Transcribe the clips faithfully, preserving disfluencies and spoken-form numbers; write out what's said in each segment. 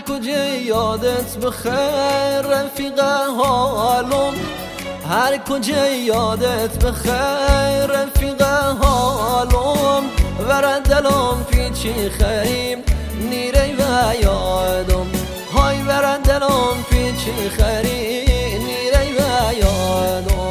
کجا یادت بخیر رفیق حالم، هر کجا یادت بخیر رفیق حالم، ور دلم پیچی خریم نیره و یادم، های ور دلم پیچی خریم نیره و یادم.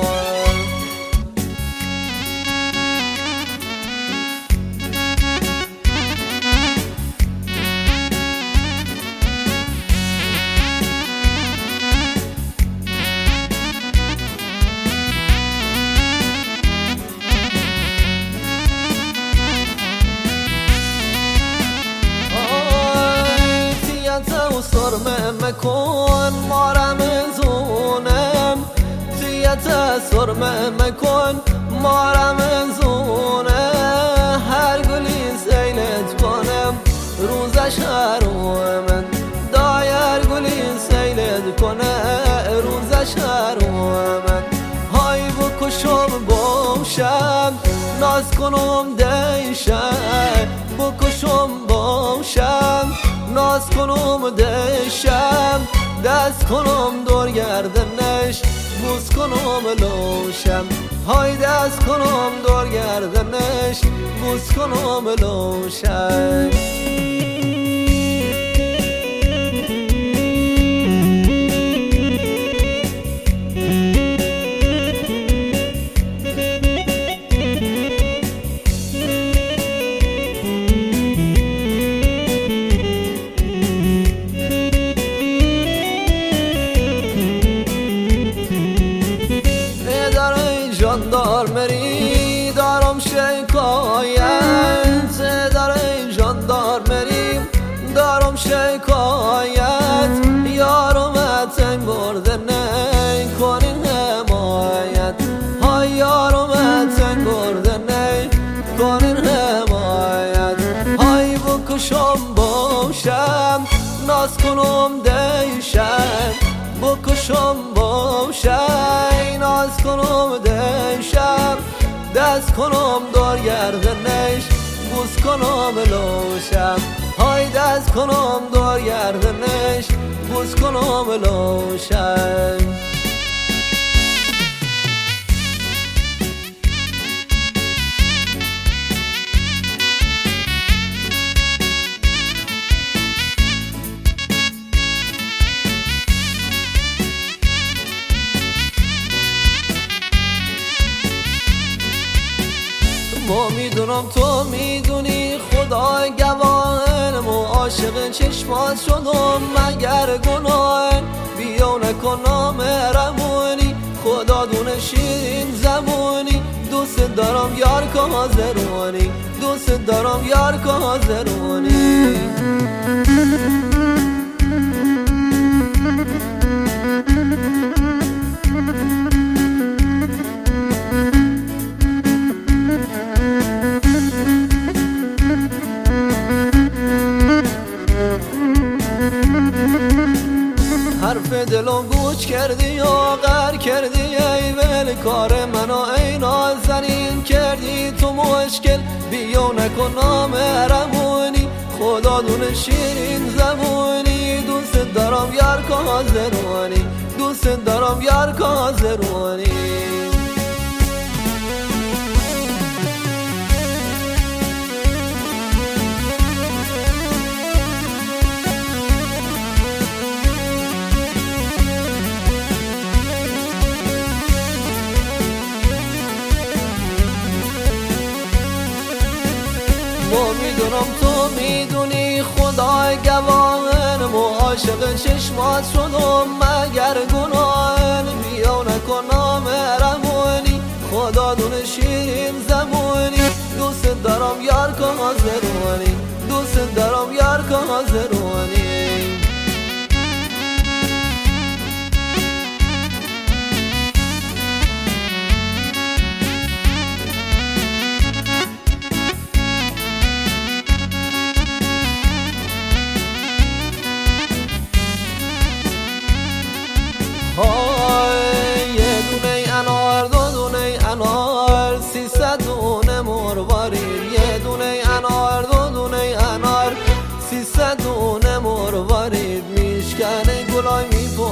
سرمه مکن مارم زونم، تیت سرمه مکن مارم زونه، هر گلی سیلت کنم روزش هرومن، دایر گلی سیلت کنه روزش هرومن، های بکشم باشم ناز کنم دیشم، بکشم باشم ناز کنم دشم، دست کنم دور گردنش بوس کنم لوشم، های دست کنم دور گردنش بوس کنم لوشم. ژاندارمری دارم شکایت، داره ژاندارمری دارم شکایت، یارم اتنگ برده نکنین حمایت، های یارم اتنگ برده نکنین حمایت، های بکشم باشم ناز کنم دیشم، بکشم باشم ناز کنم دشم، دست کنم دور گردنش بوس کنم لوشم، های دست کنم دور گردنش بوس کنم لوشم. ما میدونم تو میدونی خدای گواهن، ما عاشق چشمات شدم مگر گناهن، بیا نکن نامهربونی خدا دونه شیرین زبونی، دوست دارم یار که حاضرونی، دوست دارم یار که حاضرونی. حرف دلم گوش کردی یا غر کردی ای ول کار منو ای نازنین کردی تو مشکل، بیا نکن نامهربونی خدا دونه شیرین زبونی، دوست دارم یار که حاضرونی، دوست دارم یار که حاضرونی. ما میدونم تو میدونی خدای گواهن، ما عاشق چشمات شدم مگر گناهن، بیا نکن نامهربونی خدا دونه شیرین زبونی، دوست دارم یار که حاضرونی، دوست دارم یار که حاضرونی. های یه دونه انار دو دونه انار سیصد دونه مروارید، یه دونه انار دو دونه انار سیصد دونه مروارید،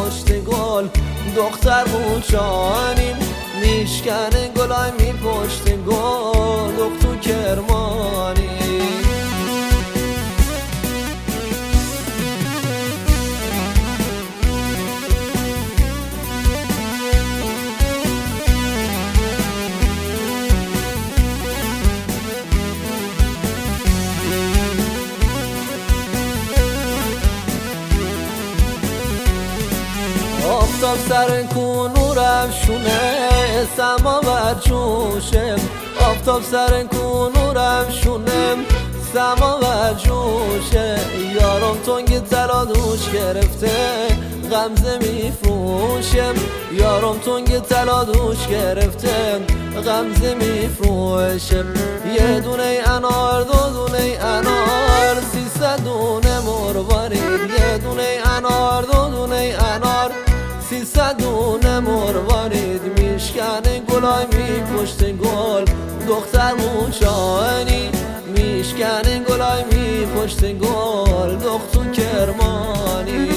پشت گل دختر موچانی میشکنه گلای می پشت گل دختو کرمانی آفتاب سر کونو رفشونه سما برجوشه آفتاب سر کونو رفشونه سما برجوشه یارم تنگ تلا دوش گرفته غمزه میفروشه یارم تنگ تلا دوش گرفته غمزه میفروشه یه دونه انار دو دونه انار سیصد دونه مروارید یه دونه انار دو دونه انار سیصد دونه مروارید میشکنه گلای می پشت گل دختر موچانی میشکنه گلای می پشت گل دختر کرمانی